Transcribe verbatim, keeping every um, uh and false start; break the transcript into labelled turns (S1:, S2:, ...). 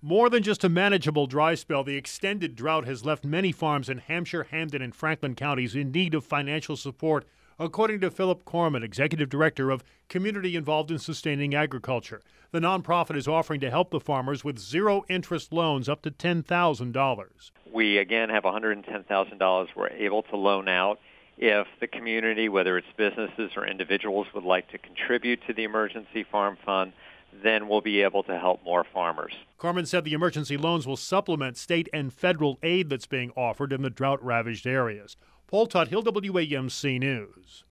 S1: More than just a manageable dry spell, the extended drought has left many farms in Hampshire, Hampden, and Franklin counties in need of financial support, according to Philip Corman, Executive Director of Community Involved in Sustaining Agriculture. The nonprofit is offering to help the farmers with zero-interest loans up to ten thousand dollars.
S2: We, again, have one hundred ten thousand dollars we're able to loan out. If the community, whether it's businesses or individuals, would like to contribute to the Emergency Farm Fund, then we'll be able to help more farmers.
S1: Corman said the emergency loans will supplement state and federal aid that's being offered in the drought-ravaged areas. Paul Tutt, Hill W A M C News.